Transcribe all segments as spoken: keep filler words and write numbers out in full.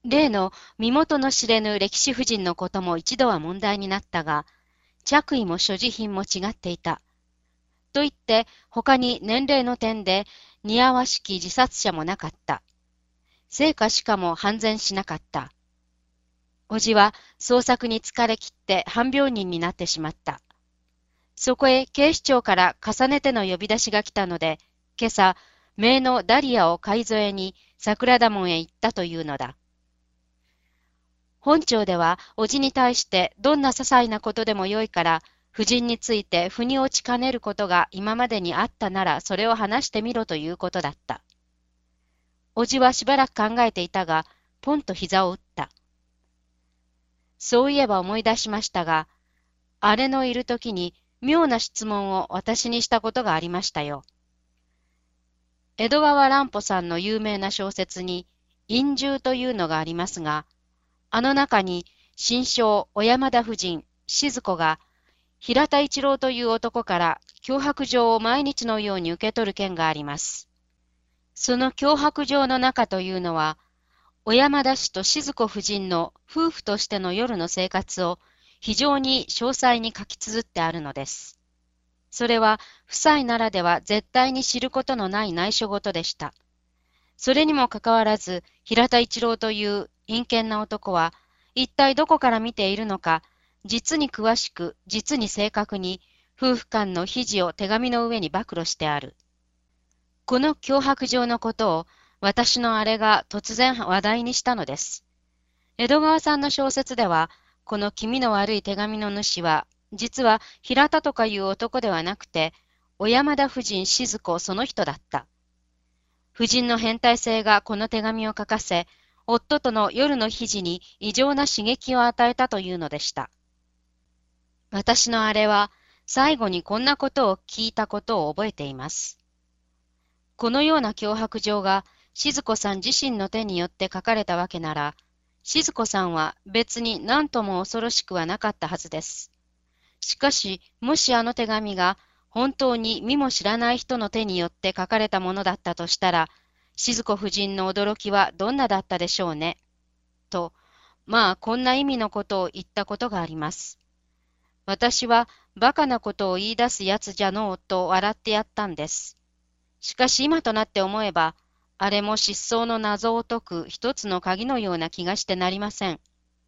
例の身元の知れぬ歴史婦人のことも一度は問題になったが、着衣も所持品も違っていた。と言って、他に年齢の点で似合わしき自殺者もなかった。生かしかも判然しなかった。おじは捜索に疲れ切って半病人になってしまった。そこへ警視庁から重ねての呼び出しが来たので、今朝、姪のダリアを買い添えに桜田門へ行ったというのだ。本庁では、おじに対してどんな些細なことでもよいから、夫人について腑に落ちかねることが今までにあったなら、それを話してみろということだった。おじはしばらく考えていたが、ポンと膝を打った。そういえば思い出しましたが、あれのいるときに妙な質問を私にしたことがありましたよ。江戸川乱歩さんの有名な小説に、陰獣というのがありますが、あの中に、新章小山田夫人、静子が、平田一郎という男から脅迫状を毎日のように受け取る件があります。その脅迫状の中というのは、小山田氏と静子夫人の夫婦としての夜の生活を非常に詳細に書き綴ってあるのです。それは、夫妻ならでは絶対に知ることのない内緒事でした。それにもかかわらず、平田一郎という陰険な男は、一体どこから見ているのか、実に詳しく、実に正確に、夫婦間の非事を手紙の上に暴露してある。この脅迫状のことを、私のあれが突然話題にしたのです。江戸川さんの小説では、この気味の悪い手紙の主は、実は平田とかいう男ではなくて、小山田夫人静子その人だった。夫人の変態性がこの手紙を書かせ、夫との夜の非事に異常な刺激を与えたというのでした。私のあれは、最後にこんなことを聞いたことを覚えています。このような脅迫状が静子さん自身の手によって書かれたわけなら、静子さんは別に何とも恐ろしくはなかったはずです。しかし、もしあの手紙が本当に見も知らない人の手によって書かれたものだったとしたら、静子夫人の驚きはどんなだったでしょうね。と、まあこんな意味のことを言ったことがあります。私はバカなことを言い出すやつじゃのうと笑ってやったんです。しかし今となって思えば、あれも失踪の謎を解く一つの鍵のような気がしてなりません。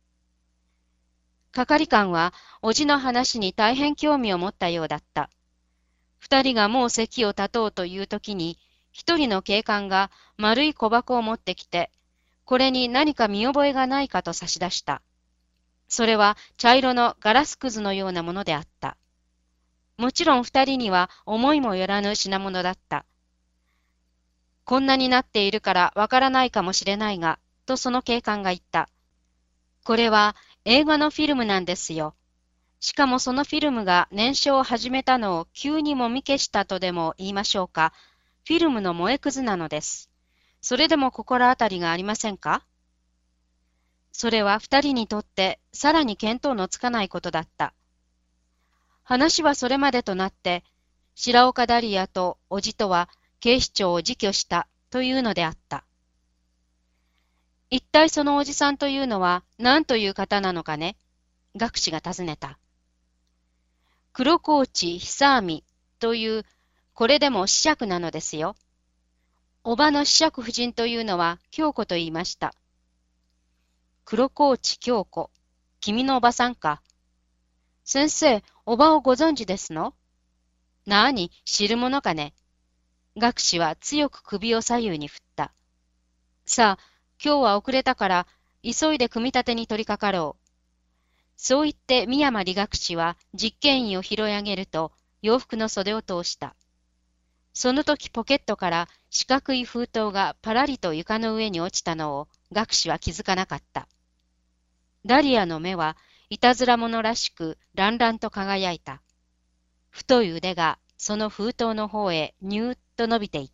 係官は、おじの話に大変興味を持ったようだった。二人がもう席を立とうというときに、一人の警官が丸い小箱を持ってきて、これに何か見覚えがないかと差し出した。それは茶色のガラスくずのようなものであった。もちろん二人には思いもよらぬ品物だった。こんなになっているからわからないかもしれないが、とその警官が言った。これは映画のフィルムなんですよ。しかもそのフィルムが燃焼を始めたのを急にもみ消したとでも言いましょうか。フィルムの燃えくずなのです。それでも心当たりがありませんか？それは二人にとってさらに見当のつかないことだった。話はそれまでとなって、白岡ダリアとおじとは警視庁を自居したというのであった。一体そのおじさんというのは何という方なのかね？学士が尋ねた。黒河内久網という、これでも子爵なのですよ。おばの子爵夫人というのは京子と言いました。黒河内京子。君のおばさんか。先生、おばをご存知ですの？なに、知るものかね。学士は強く首を左右に振った。さあ、今日は遅れたから、急いで組み立てに取り掛かろう。そう言って三山理学士は実験衣を拾い上げると、洋服の袖を通した。その時ポケットから四角い封筒がパラリと床の上に落ちたのを学士は気づかなかった。ダリアの目はいたずら者らしく乱々と輝いた。太い腕がその封筒の方へニューッと伸びていった。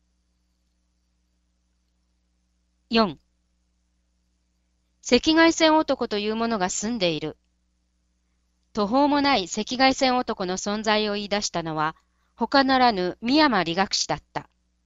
よん. 赤外線男というものが住んでいる。途方もない赤外線男の存在を言い出したのは、他ならぬ三山理学士だった。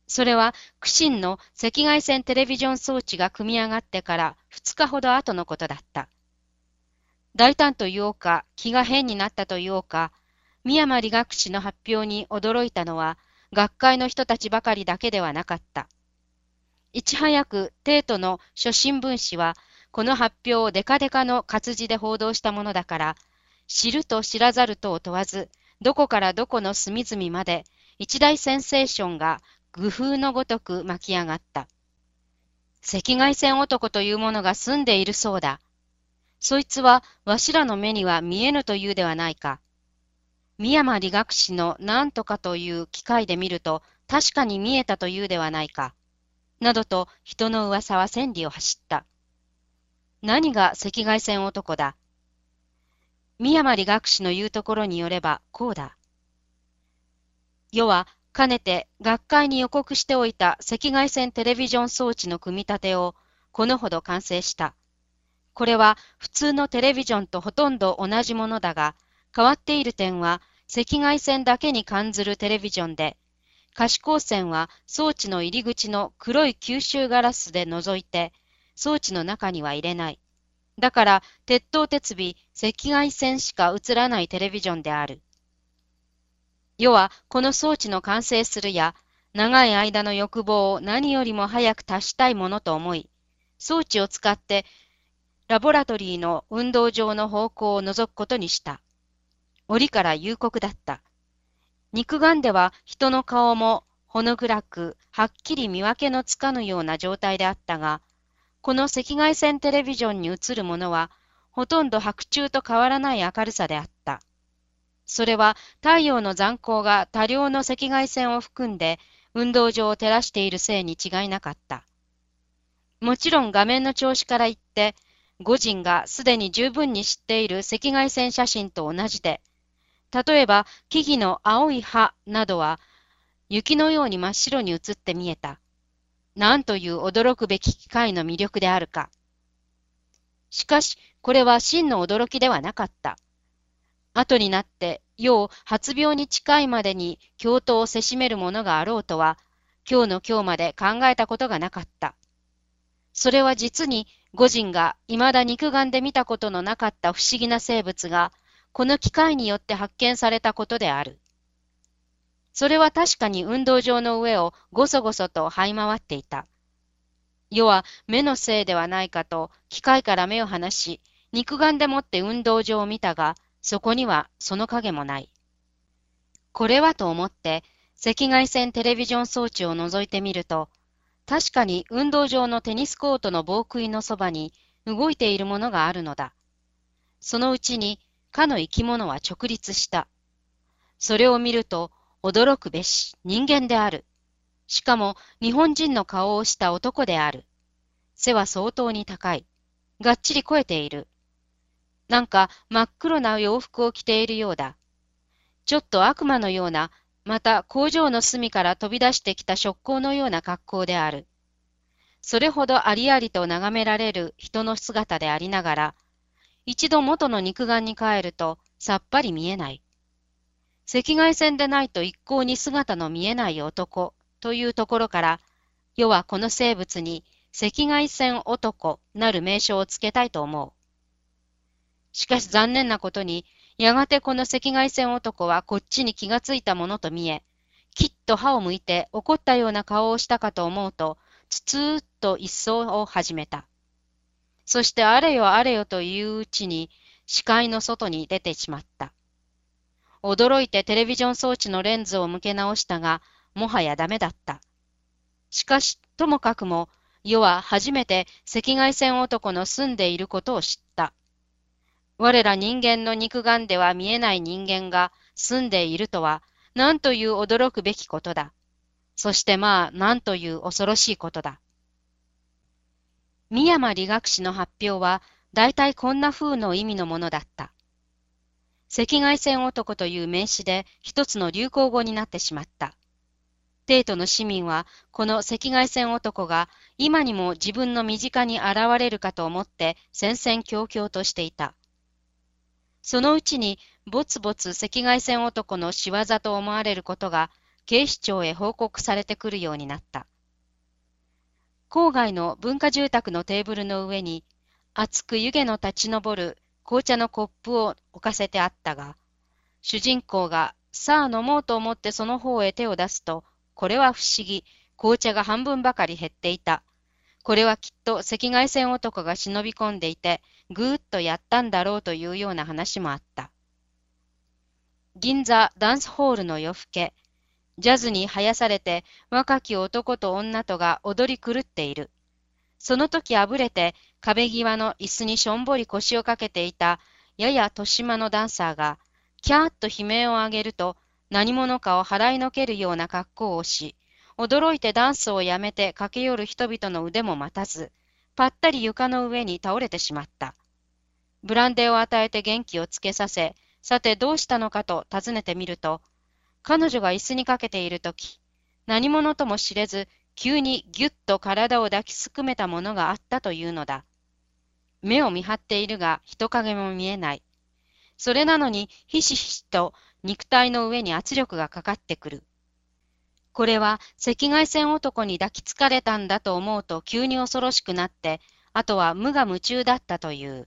それは苦心の赤外線テレビジョン装置が組み上がってからふつかほど後のことだった。大胆と言おうか、気が変になったと言おうか、三山理学士の発表に驚いたのは、学会の人たちばかりだけではなかった。いち早く帝都の諸新聞紙は、この発表をデカデカの活字で報道したものだから、知ると知らざるとを問わず、どこからどこの隅々まで、一大センセーションが愚風のごとく巻き上がった。赤外線男というものが住んでいるそうだ。そいつはわしらの目には見えぬというではないか。三山理学士の何とかという機械で見ると確かに見えたというではないか。などと人の噂は千里を走った。何が赤外線男だ。三山理学士の言うところによればこうだ。世はかねて学会に予告しておいた赤外線テレビジョン装置の組み立てをこのほど完成した。これは普通のテレビジョンとほとんど同じものだが、変わっている点は赤外線だけに感ずるテレビジョンで、可視光線は装置の入り口の黒い吸収ガラスで除いて、装置の中には入れない。だから、鉄頭鉄尾、赤外線しか映らないテレビジョンである。世はこの装置の完成するや、長い間の欲望を何よりも早く達したいものと思い、装置を使ってラボラトリーの運動場の方向を覗くことにした。折から夕刻だった。肉眼では人の顔もほの暗く、はっきり見分けのつかぬような状態であったが、この赤外線テレビジョンに映るものは、ほとんど白昼と変わらない明るさであった。それは太陽の残光が多量の赤外線を含んで運動場を照らしているせいに違いなかった。もちろん画面の調子から言って、五人がすでに十分に知っている赤外線写真と同じで、例えば木々の青い葉などは雪のように真っ白に映って見えた。なんという驚くべき機械の魅力であるか。しかし、これは真の驚きではなかった。後になって、世を発病に近いまでに教頭をせしめるものがあろうとは、今日の今日まで考えたことがなかった。それは実に、五人が未だ肉眼で見たことのなかった不思議な生物が、この機械によって発見されたことである。それは確かに運動場の上をごそごそと這い回っていた。世は目のせいではないかと機械から目を離し、肉眼でもって運動場を見たが、そこにはその影もない。これはと思って赤外線テレビジョン装置を覗いてみると、確かに運動場のテニスコートの防杭のそばに動いているものがあるのだ。そのうちにかの生き物は直立した。それを見ると驚くべし人間である。しかも日本人の顔をした男である。背は相当に高い。がっちり肥えている。なんか真っ黒な洋服を着ているようだ。ちょっと悪魔のような、また工場の隅から飛び出してきた職工のような格好である。それほどありありと眺められる人の姿でありながら、一度元の肉眼に帰るとさっぱり見えない。赤外線でないと一向に姿の見えない男というところから、世はこの生物に赤外線男なる名称をつけたいと思う。しかし残念なことに、やがてこの赤外線男はこっちに気がついたものと見え、きっと歯を向いて怒ったような顔をしたかと思うと、つつーっと一掃を始めた。そしてあれよあれよといううちに視界の外に出てしまった。驚いてテレビジョン装置のレンズを向け直したが、もはやダメだった。しかし、ともかくも、世は初めて赤外線男の住んでいることを知った。我ら人間の肉眼では見えない人間が住んでいるとは、なんという驚くべきことだ。そしてまあ、なんという恐ろしいことだ。三山理学士の発表は、だいたいこんな風の意味のものだった。赤外線男という名詞で一つの流行語になってしまった。帝都の市民は、この赤外線男が今にも自分の身近に現れるかと思って戦々恐々としていた。そのうちに、ぼつぼつ赤外線男の仕業と思われることが、 警視庁へ報告されてくるようになった。郊外の文化住宅のテーブルの上に、熱く湯気の立ち上る紅茶のコップを置かせてあったが、主人公がさあ飲もうと思ってその方へ手を出すと、これは不思議、紅茶が半分ばかり減っていた。これはきっと赤外線男が忍び込んでいて、ぐーっとやったんだろうというような話もあった。銀座ダンスホールの夜更け、ジャズに生やされて若き男と女とが踊り狂っている。その時あぶれて壁際の椅子にしょんぼり腰をかけていたやや年間のダンサーが、キャーッと悲鳴を上げると何者かを払いのけるような格好をし、驚いてダンスをやめて駆け寄る人々の腕も待たず、ぱったり床の上に倒れてしまった。ブランデーを与えて元気をつけさせ、さてどうしたのかと尋ねてみると、彼女が椅子にかけているとき、何者とも知れず、急にぎゅっと体を抱きすくめたものがあったというのだ。目を見張っているが人影も見えない。それなのにひしひしと肉体の上に圧力がかかってくる。これは赤外線男に抱きつかれたんだと思うと急に恐ろしくなって、あとは無我夢中だったという。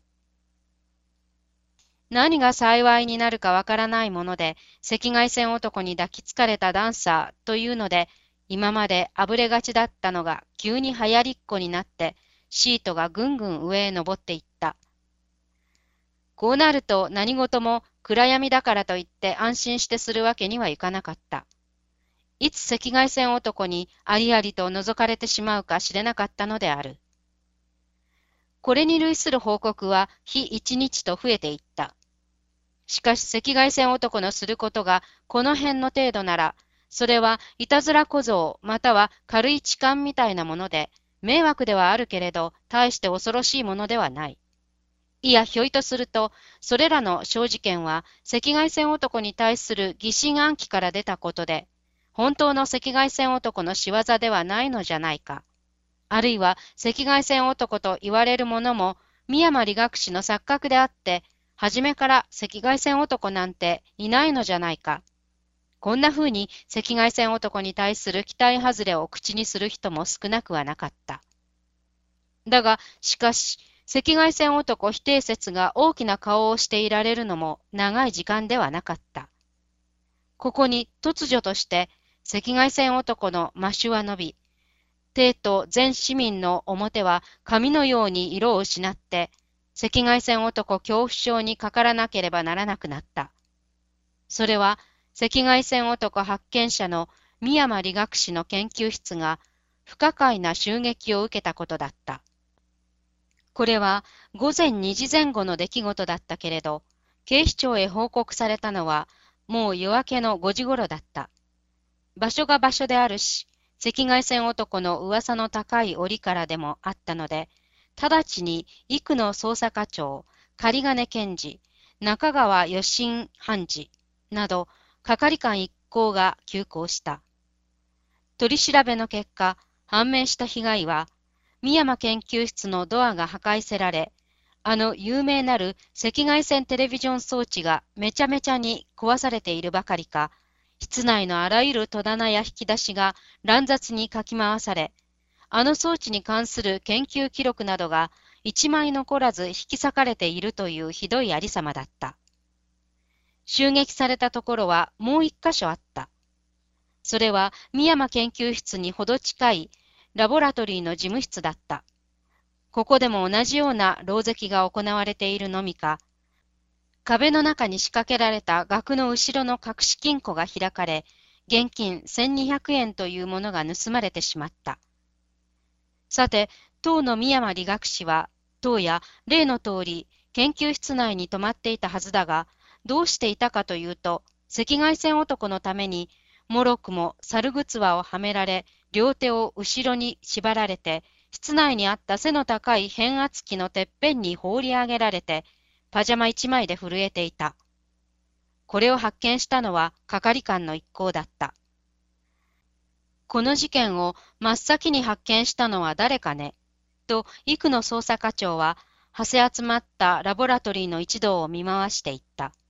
何が幸いになるかわからないもので、赤外線男に抱きつかれたダンサーというので、今まであぶれがちだったのが急に流行りっこになって、シートがぐんぐん上へ登っていった。こうなると何事も暗闇だからといって安心してするわけにはいかなかった。いつ赤外線男にありありと覗かれてしまうか知れなかったのである。これに類する報告は日一日と増えていった。しかし赤外線男のすることがこの辺の程度なら、それはいたずら小僧または軽い痴漢みたいなもので、迷惑ではあるけれど、大して恐ろしいものではない。いや、ひょいとすると、それらの小事件は赤外線男に対する疑心暗鬼から出たことで、本当の赤外線男の仕業ではないのじゃないか。あるいは赤外線男と言われるものも、三山理学士の錯覚であって、初めから赤外線男なんていないのじゃないか。こんな風に赤外線男に対する期待外れを口にする人も少なくはなかった。だが、しかし、赤外線男否定説が大きな顔をしていられるのも長い時間ではなかった。ここに突如として赤外線男のマシュは伸び、帝都全市民の表は紙のように色を失って、赤外線男恐怖症にかからなければならなくなった。それは赤外線男発見者の三山理学士の研究室が不可解な襲撃を受けたことだった。これは午前にじぜん後の出来事だったけれど、警視庁へ報告されたのはもう夜明けのごじ頃だった。場所が場所であるし、赤外線男の噂の高い折からでもあったので、直ちに生野捜査課長、狩金検事、中川余震判事など、係官一行が急行した。取り調べの結果、判明した被害は、三山研究室のドアが破壊せられ、あの有名なる赤外線テレビジョン装置がめちゃめちゃに壊されているばかりか、室内のあらゆる戸棚や引き出しが乱雑にかき回され、あの装置に関する研究記録などが一枚残らず引き裂かれているというひどいありさまだった。襲撃されたところはもう一箇所あった。それは三山研究室にほど近いラボラトリーの事務室だった。ここでも同じような狼藉が行われているのみか、壁の中に仕掛けられた額の後ろの隠し金庫が開かれ、現金せんにひゃくえんというものが盗まれてしまった。さて、当の三山理学士は、当夜、例の通り、研究室内に泊まっていたはずだが、どうしていたかというと、赤外線男のために、もろくも猿ぐ輪をはめられ、両手を後ろに縛られて、室内にあった背の高い変圧器のてっぺんに放り上げられて、パジャマ一枚で震えていた。これを発見したのは係官の一行だった。この事件を真っ先に発見したのは誰かね、と生野捜査課長は、はせ集まったラボラトリーの一同を見回していった。